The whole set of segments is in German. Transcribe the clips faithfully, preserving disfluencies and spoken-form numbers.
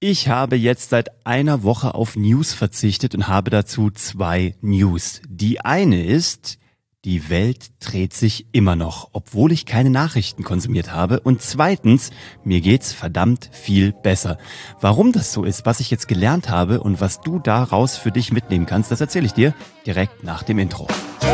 Ich habe jetzt seit einer Woche auf News verzichtet und habe dazu zwei News. Die eine ist, die Welt dreht sich immer noch, obwohl ich keine Nachrichten konsumiert habe. Und zweitens, mir geht's verdammt viel besser. Warum das so ist, was ich jetzt gelernt habe und was du daraus für dich mitnehmen kannst, das erzähle ich dir direkt nach dem Intro.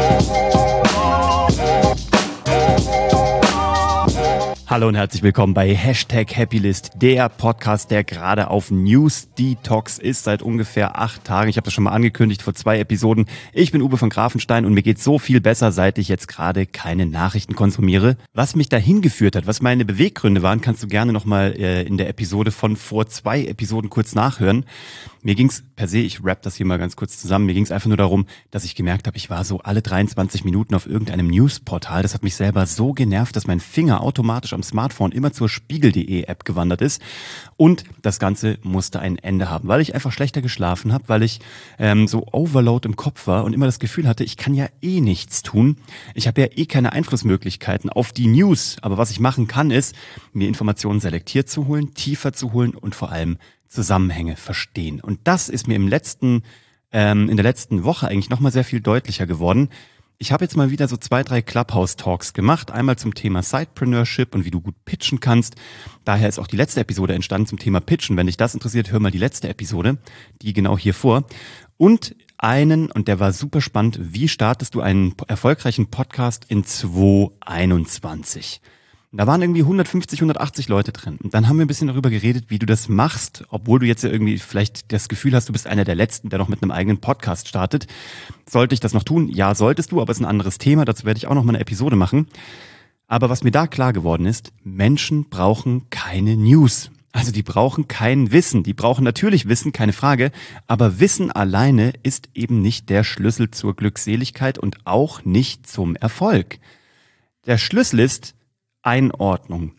Hallo und herzlich willkommen bei Hashtag Happylist, der Podcast, der gerade auf News Detox ist seit ungefähr acht Tagen. Ich habe das schon mal angekündigt vor zwei Episoden. Ich bin Uwe von Grafenstein und mir geht so viel besser, seit ich jetzt gerade keine Nachrichten konsumiere. Was mich dahin geführt hat, was meine Beweggründe waren, kannst du gerne nochmal äh, in der Episode von vor zwei Episoden kurz nachhören. Mir ging's per se, ich rapp das hier mal ganz kurz zusammen, mir ging's einfach nur darum, dass ich gemerkt habe, ich war so alle dreiundzwanzig Minuten auf irgendeinem Newsportal. Das hat mich selber so genervt, dass mein Finger automatisch am Smartphone immer zur Spiegel punkt de App gewandert ist. Und das Ganze musste ein Ende haben, weil ich einfach schlechter geschlafen habe, weil ich ähm, so Overload im Kopf war und immer das Gefühl hatte, ich kann ja eh nichts tun. Ich habe ja eh keine Einflussmöglichkeiten auf die News. Aber was ich machen kann, ist, mir Informationen selektiert zu holen, tiefer zu holen und vor allem Zusammenhänge verstehen. Und das ist mir im letzten, ähm, in der letzten Woche eigentlich nochmal sehr viel deutlicher geworden. Ich habe jetzt mal wieder so zwei, drei Clubhouse-Talks gemacht. Einmal zum Thema Sidepreneurship und wie du gut pitchen kannst. Daher ist auch die letzte Episode entstanden zum Thema Pitchen. Wenn dich das interessiert, hör mal die letzte Episode, die genau hier vor. Und einen, und der war super spannend, wie startest du einen erfolgreichen Podcast in zwanzig einundzwanzig? Da waren irgendwie hundertfünfzig, hundertachtzig Leute drin. Und dann haben wir ein bisschen darüber geredet, wie du das machst, obwohl du jetzt ja irgendwie vielleicht das Gefühl hast, du bist einer der Letzten, der noch mit einem eigenen Podcast startet. Sollte ich das noch tun? Ja, solltest du, aber es ist ein anderes Thema. Dazu werde ich auch noch mal eine Episode machen. Aber was mir da klar geworden ist, Menschen brauchen keine News. Also die brauchen kein Wissen. Die brauchen natürlich Wissen, keine Frage. Aber Wissen alleine ist eben nicht der Schlüssel zur Glückseligkeit und auch nicht zum Erfolg. Der Schlüssel ist Einordnung.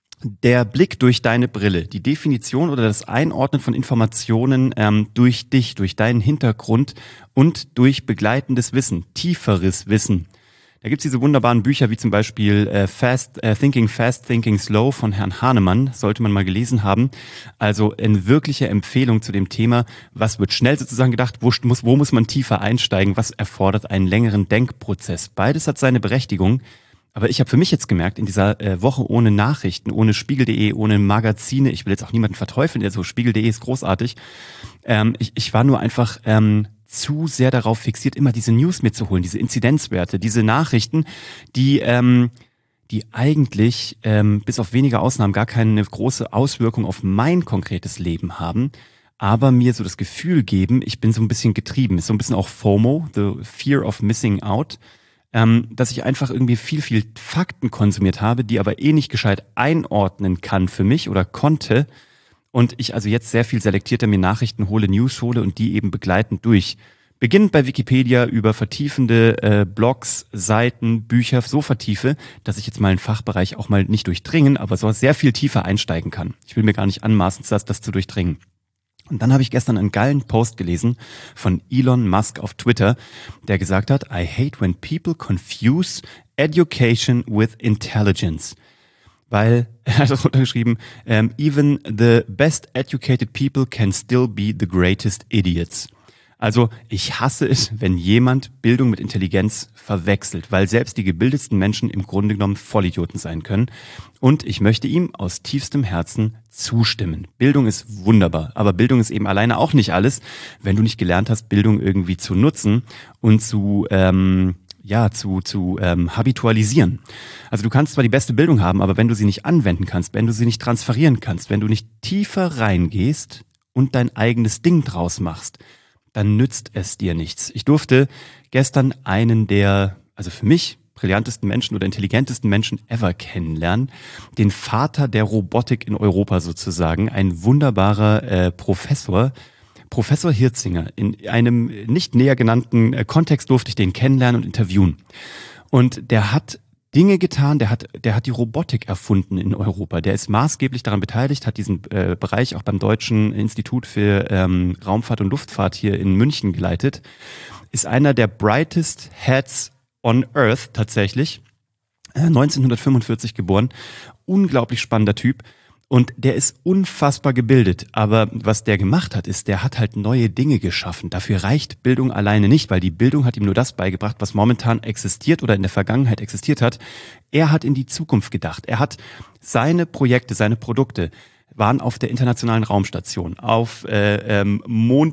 Der Blick durch deine Brille, die Definition oder das Einordnen von Informationen ähm, durch dich, durch deinen Hintergrund und durch begleitendes Wissen, tieferes Wissen. Da gibt's diese wunderbaren Bücher wie zum Beispiel äh, Fast äh, Thinking Fast, Thinking Slow von Herrn Hahnemann, sollte man mal gelesen haben. Also eine wirkliche Empfehlung zu dem Thema, was wird schnell sozusagen gedacht, wo muss, wo muss man tiefer einsteigen, was erfordert einen längeren Denkprozess. Beides hat seine Berechtigung. Aber ich habe für mich jetzt gemerkt, in dieser äh, Woche ohne Nachrichten, ohne Spiegel punkt de, ohne Magazine, ich will jetzt auch niemanden verteufeln, der so Spiegel punkt de ist großartig, ähm, ich, ich war nur einfach ähm, zu sehr darauf fixiert, immer diese News mitzuholen, diese Inzidenzwerte, diese Nachrichten, die ähm, die eigentlich ähm, bis auf wenige Ausnahmen gar keine große Auswirkung auf mein konkretes Leben haben, aber mir so das Gefühl geben, ich bin so ein bisschen getrieben, ist so ein bisschen auch FOMO, the fear of missing out, Ähm, dass ich einfach irgendwie viel, viel Fakten konsumiert habe, die aber eh nicht gescheit einordnen kann für mich oder konnte. Und ich also jetzt sehr viel selektierter mir Nachrichten hole, News hole und die eben begleitend durch. Beginnend bei Wikipedia über vertiefende äh, Blogs, Seiten, Bücher so vertiefe, dass ich jetzt mal einen Fachbereich auch mal nicht durchdringen, aber so sehr viel tiefer einsteigen kann. Ich will mir gar nicht anmaßen, das, das zu durchdringen. Und dann habe ich gestern einen geilen Post gelesen von Elon Musk auf Twitter, der gesagt hat, I hate when people confuse education with intelligence. Weil, er hat das runtergeschrieben, um, even the best educated people can still be the greatest idiots. Also ich hasse es, wenn jemand Bildung mit Intelligenz verwechselt, weil selbst die gebildetsten Menschen im Grunde genommen Vollidioten sein können. Und ich möchte ihm aus tiefstem Herzen zustimmen. Bildung ist wunderbar, aber Bildung ist eben alleine auch nicht alles, wenn du nicht gelernt hast, Bildung irgendwie zu nutzen und zu ähm, ja zu zu ähm, habitualisieren. Also du kannst zwar die beste Bildung haben, aber wenn du sie nicht anwenden kannst, wenn du sie nicht transferieren kannst, wenn du nicht tiefer reingehst und dein eigenes Ding draus machst, dann nützt es dir nichts. Ich durfte gestern einen der, also für mich, brillantesten Menschen oder intelligentesten Menschen ever kennenlernen. Den Vater der Robotik in Europa sozusagen. Ein wunderbarer äh, Professor, Professor Hirzinger. In einem nicht näher genannten äh, Kontext durfte ich den kennenlernen und interviewen. Und der hat Dinge getan, der hat, der hat die Robotik erfunden in Europa. Der ist maßgeblich daran beteiligt, hat diesen äh, Bereich auch beim Deutschen Institut für ähm, Raumfahrt und Luftfahrt hier in München geleitet. Ist einer der brightest heads on Earth tatsächlich. Äh, neunzehnhundertfünfundvierzig geboren. Unglaublich spannender Typ. Und der ist unfassbar gebildet. Aber was der gemacht hat, ist, der hat halt neue Dinge geschaffen. Dafür reicht Bildung alleine nicht, weil die Bildung hat ihm nur das beigebracht, was momentan existiert oder in der Vergangenheit existiert hat. Er hat in die Zukunft gedacht. Er hat seine Projekte, seine Produkte waren auf der internationalen Raumstation, auf äh, ähm,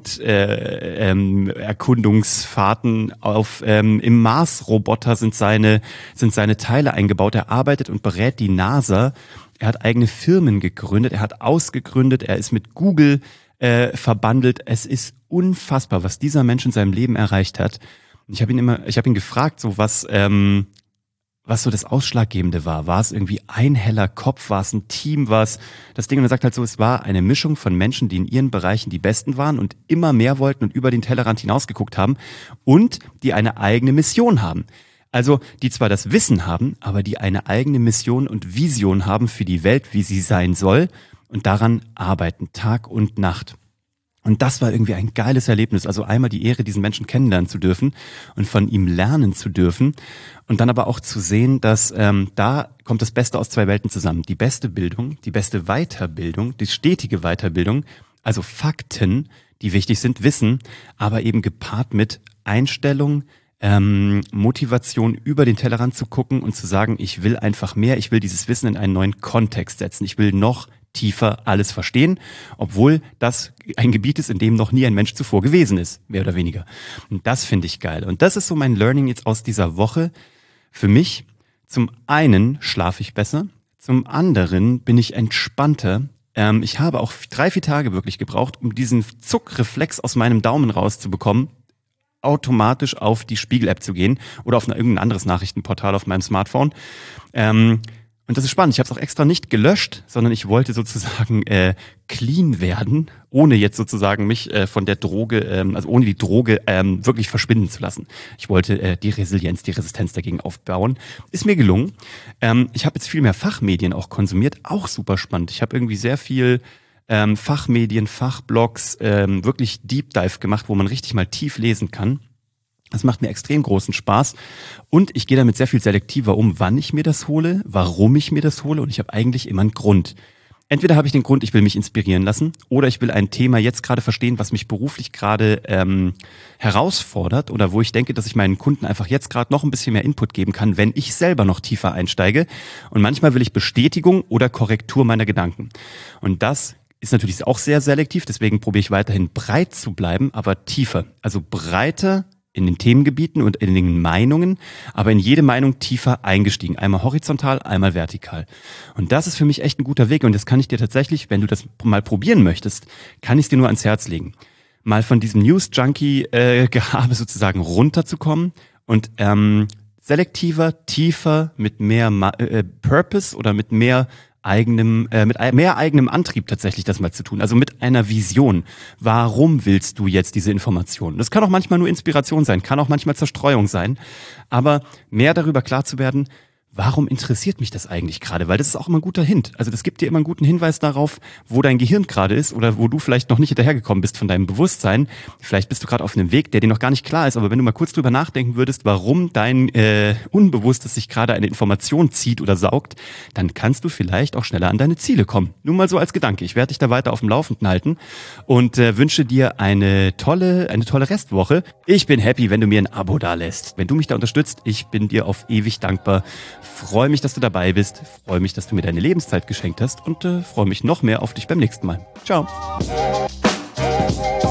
Monderkundungsfahrten, äh, ähm, auf ähm, im Mars-Roboter sind seine sind seine Teile eingebaut. Er arbeitet und berät die NASA. Er hat eigene Firmen gegründet, er hat ausgegründet, er ist mit Google äh, verbandelt. Es ist unfassbar, was dieser Mensch in seinem Leben erreicht hat. Und ich habe ihn immer, ich habe ihn gefragt, so was ähm, was so das Ausschlaggebende war. War es irgendwie ein heller Kopf? War es ein Team? War es das Ding? Und er sagt halt so, es war eine Mischung von Menschen, die in ihren Bereichen die Besten waren und immer mehr wollten und über den Tellerrand hinausgeguckt haben und die eine eigene Mission haben. Also die zwar das Wissen haben, aber die eine eigene Mission und Vision haben für die Welt, wie sie sein soll und daran arbeiten, Tag und Nacht. Und das war irgendwie ein geiles Erlebnis. Also einmal die Ehre, diesen Menschen kennenlernen zu dürfen und von ihm lernen zu dürfen. Und dann aber auch zu sehen, dass ähm, da kommt das Beste aus zwei Welten zusammen. Die beste Bildung, die beste Weiterbildung, die stetige Weiterbildung, also Fakten, die wichtig sind, Wissen, aber eben gepaart mit Einstellung, ähm, Motivation, über den Tellerrand zu gucken und zu sagen, ich will einfach mehr, ich will dieses Wissen in einen neuen Kontext setzen. Ich will noch tiefer alles verstehen, obwohl das ein Gebiet ist, in dem noch nie ein Mensch zuvor gewesen ist, mehr oder weniger. Und das finde ich geil. Und das ist so mein Learning jetzt aus dieser Woche. Für mich, zum einen schlafe ich besser, zum anderen bin ich entspannter. Ähm, ich habe auch drei, vier Tage wirklich gebraucht, um diesen Zuckreflex aus meinem Daumen rauszubekommen, automatisch auf die Spiegel-App zu gehen oder auf irgendein anderes Nachrichtenportal auf meinem Smartphone. Ähm, Und das ist spannend. Ich habe es auch extra nicht gelöscht, sondern ich wollte sozusagen äh, clean werden, ohne jetzt sozusagen mich äh, von der Droge, ähm, also ohne die Droge ähm, wirklich verschwinden zu lassen. Ich wollte äh, die Resilienz, die Resistenz dagegen aufbauen. Ist mir gelungen. Ähm, ich habe jetzt viel mehr Fachmedien auch konsumiert, auch super spannend. Ich habe irgendwie sehr viel ähm, Fachmedien, Fachblogs, ähm, wirklich Deep Dive gemacht, wo man richtig mal tief lesen kann. Das macht mir extrem großen Spaß und ich gehe damit sehr viel selektiver um, wann ich mir das hole, warum ich mir das hole und ich habe eigentlich immer einen Grund. Entweder habe ich den Grund, ich will mich inspirieren lassen oder ich will ein Thema jetzt gerade verstehen, was mich beruflich gerade ähm, herausfordert oder wo ich denke, dass ich meinen Kunden einfach jetzt gerade noch ein bisschen mehr Input geben kann, wenn ich selber noch tiefer einsteige. Und manchmal will ich Bestätigung oder Korrektur meiner Gedanken. Und das ist natürlich auch sehr selektiv, deswegen probiere ich weiterhin breit zu bleiben, aber tiefer, also breiter in den Themengebieten und in den Meinungen, aber in jede Meinung tiefer eingestiegen. Einmal horizontal, einmal vertikal. Und das ist für mich echt ein guter Weg und das kann ich dir tatsächlich, wenn du das mal probieren möchtest, kann ich es dir nur ans Herz legen. Mal von diesem News-Junkie-Gehabe äh, sozusagen runterzukommen und ähm, selektiver, tiefer, mit mehr Ma- äh, Purpose oder mit mehr eigenem, äh, mit mehr eigenem Antrieb tatsächlich das mal zu tun. Also mit einer Vision. Warum willst du jetzt diese Informationen? Das kann auch manchmal nur Inspiration sein, kann auch manchmal Zerstreuung sein. Aber mehr darüber klar zu werden, warum interessiert mich das eigentlich gerade? Weil das ist auch immer ein guter Hint. Also das gibt dir immer einen guten Hinweis darauf, wo dein Gehirn gerade ist oder wo du vielleicht noch nicht hinterhergekommen bist von deinem Bewusstsein. Vielleicht bist du gerade auf einem Weg, der dir noch gar nicht klar ist. Aber wenn du mal kurz drüber nachdenken würdest, warum dein äh, Unbewusstes sich gerade eine Information zieht oder saugt, dann kannst du vielleicht auch schneller an deine Ziele kommen. Nur mal so als Gedanke. Ich werde dich da weiter auf dem Laufenden halten und äh, wünsche dir eine tolle, eine tolle Restwoche. Ich bin happy, wenn du mir ein Abo da lässt. Wenn du mich da unterstützt, ich bin dir auf ewig dankbar. Freue mich, dass du dabei bist. Freue mich, dass du mir deine Lebenszeit geschenkt hast und äh, freue mich noch mehr auf dich beim nächsten Mal. Ciao.